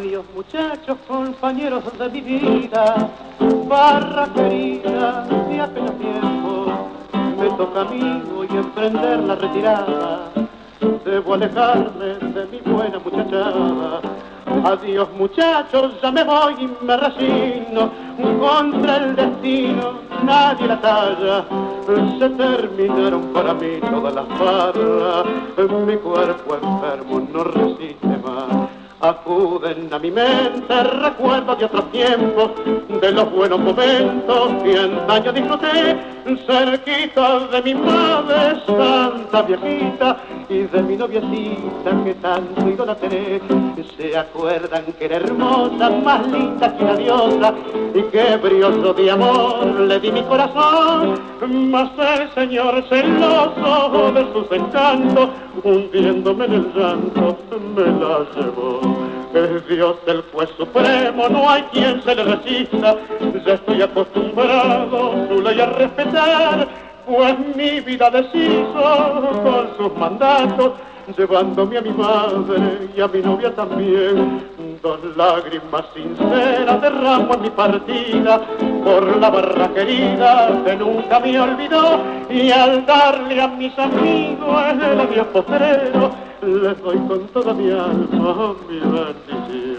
Adiós muchachos, compañeros de mi vida, barra querida, de apenas tiempo, me toca a mí hoy emprender la retirada, debo alejarme de mi buena muchachada. Adiós muchachos, ya me voy y me resigno, contra el destino nadie la talla, se terminaron para mí todas las farras, mi cuerpo enfermo no resiste más. Acuden a mi mente recuerdos de otros tiempos, de los buenos momentos que antaño disfruté, cerquita de mi madre santa viejita y de mi noviecita que tanto idolatré. Se acuerdan que era hermosa, más linda que una diosa, y que brioso de amor le di mi corazón, mas el señor celoso de sus encantos, hundiéndome en el llanto, me la llevó. Es Dios el juez supremo, no hay quien se le resista, ya estoy acostumbrado su ley a respetar, pues mi vida deshizo con sus mandatos, llevándome a mi madre y a mi novia también. Dos lágrimas sinceras derramo en mi partida por la barra querida que nunca me olvidó, y al darle a mis amigos el adiós postrero les doy con toda mi alma mi bendición.